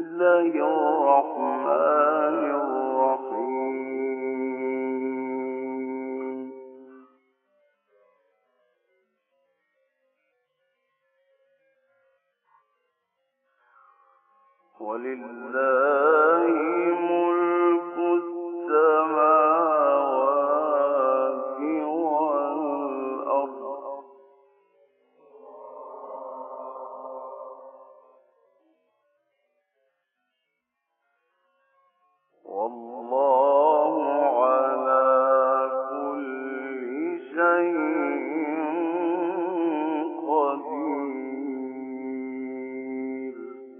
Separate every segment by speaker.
Speaker 1: الله الرحمن الرحيم ولله ملك السماوات والأرض والله على كل شيء قدير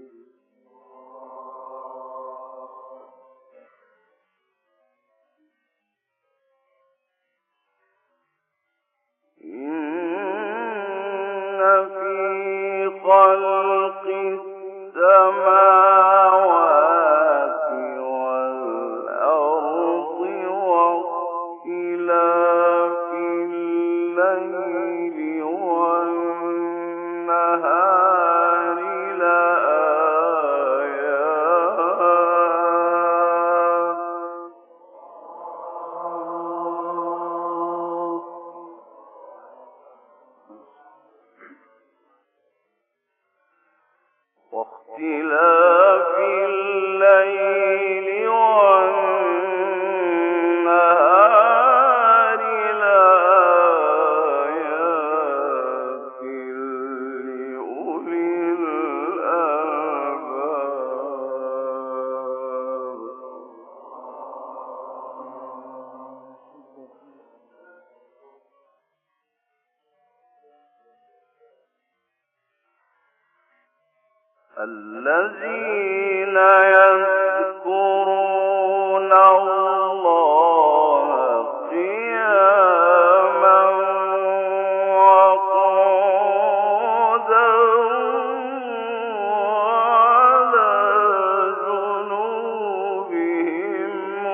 Speaker 1: إن في خلق السماوات والأرض واختلاف الليل والنهار واختلاف الليل والنهار لآيات لأولي الألباب الذين يذكرون الله قياما وقعودا وعلى جنوبهم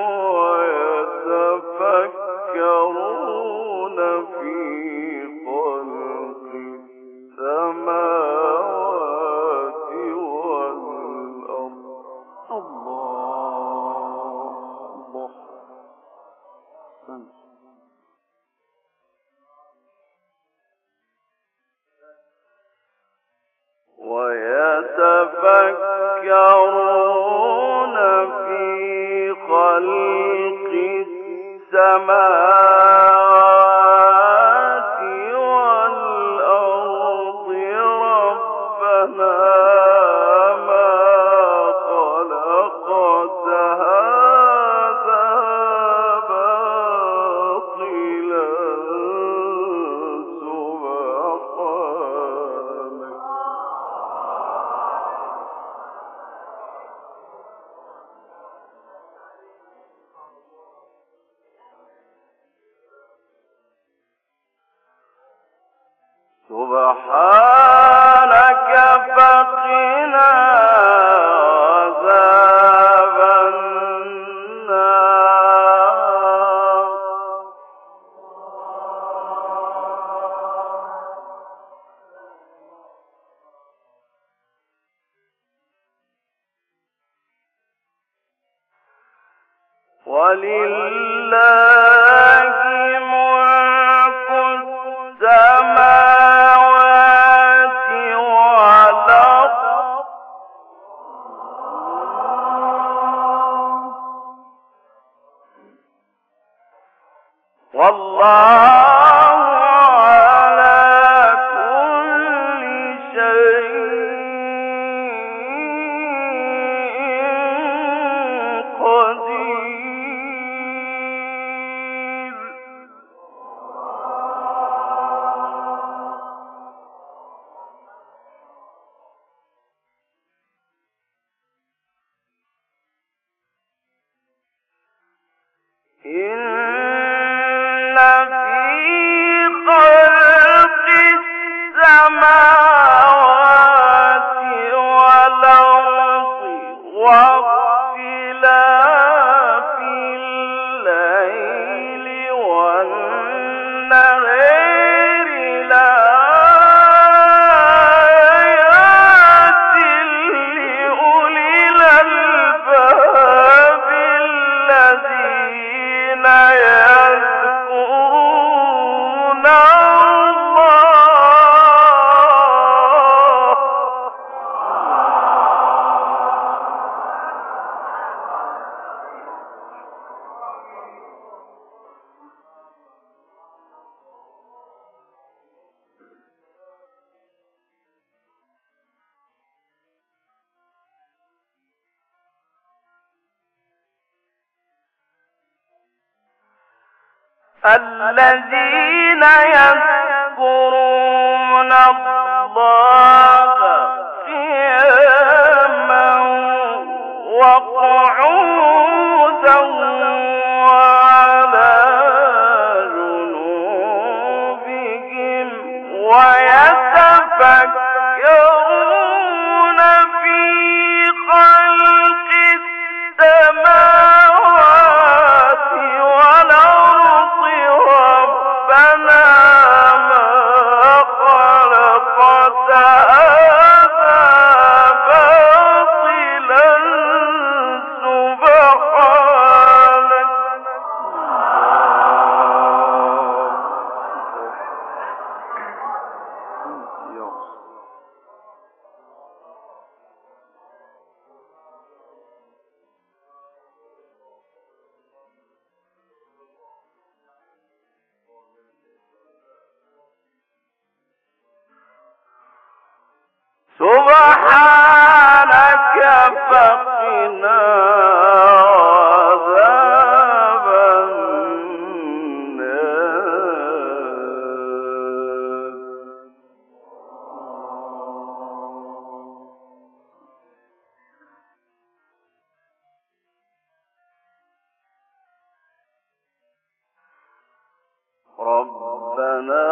Speaker 1: ويتفكرون في خلق السماوات والأرض الله ويتفكرون في خلق السماوات والأرض ربنا ما خلقت هذا باطلا سبحانك فقنا عذاب النار ولله ملك السماوات والأرض والله على كل شيء قدير إن في خلق السماوات والأرض واختلاف الليل والنهار لآيات لأولي الألباب الذين يذكرون الله قياما وقعودا وعلى جنوبهم ويتفكرون في خلق السماوات والأرض ربنا ما خلقت هذا باطلا سبحانك سبحانك فقنا عذاب ربنا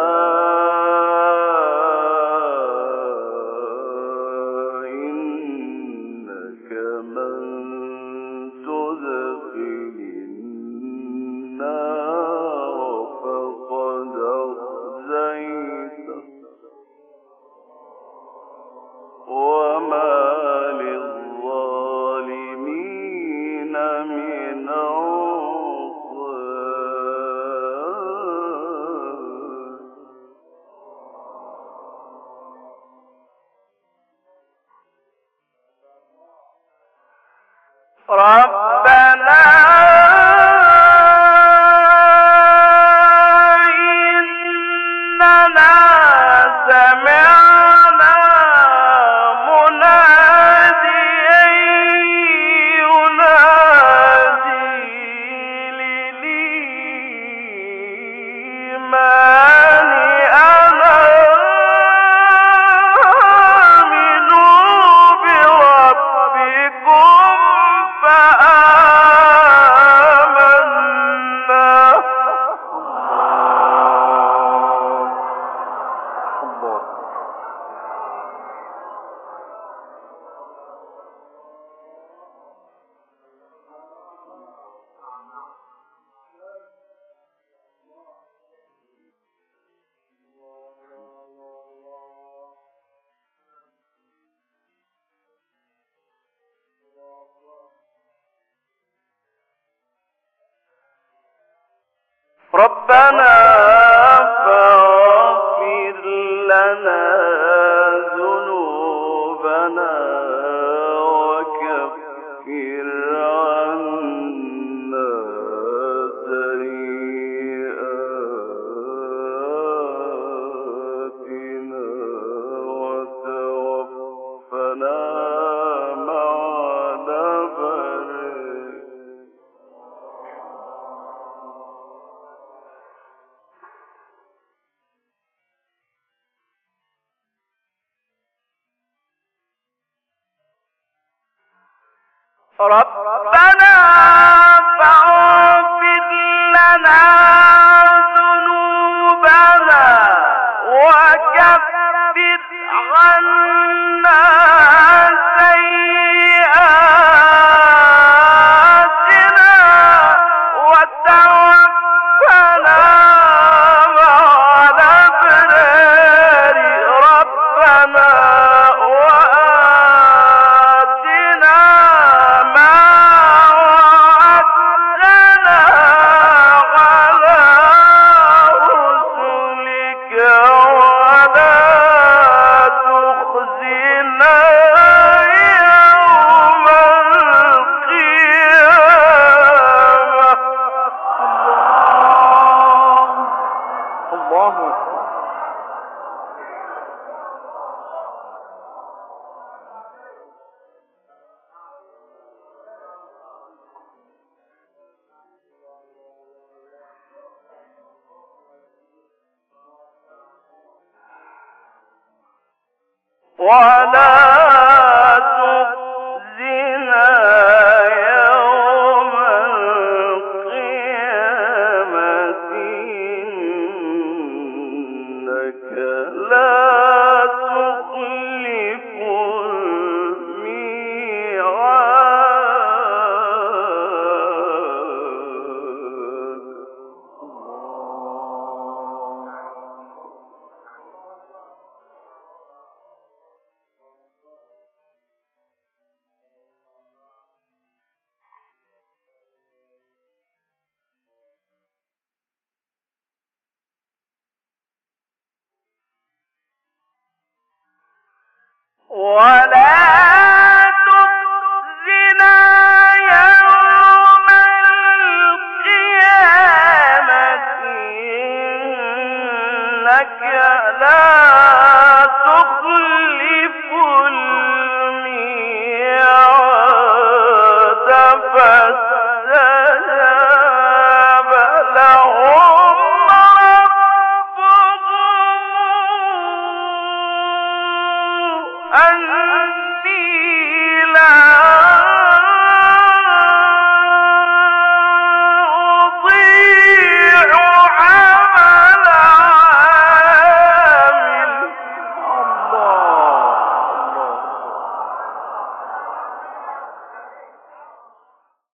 Speaker 1: إنك من تدخل النار فقد أخزيته وما للظالمين من ربنا إننا سمعنا مناديا ينادي للإيمان أن آمنوا بربكم فآمنا ربنا فاغفر لنا ذنوبنا وكفر عنا سيئاتنا وتوفنا مع الأبرار ربنا فاغفر لنا ذنوبنا وكفر عنا سيئاتنا وتوفنا مع الأبرار ربنا وآتنا ما ولا تخزنا يوم القيامة إنك لا تخلف ولا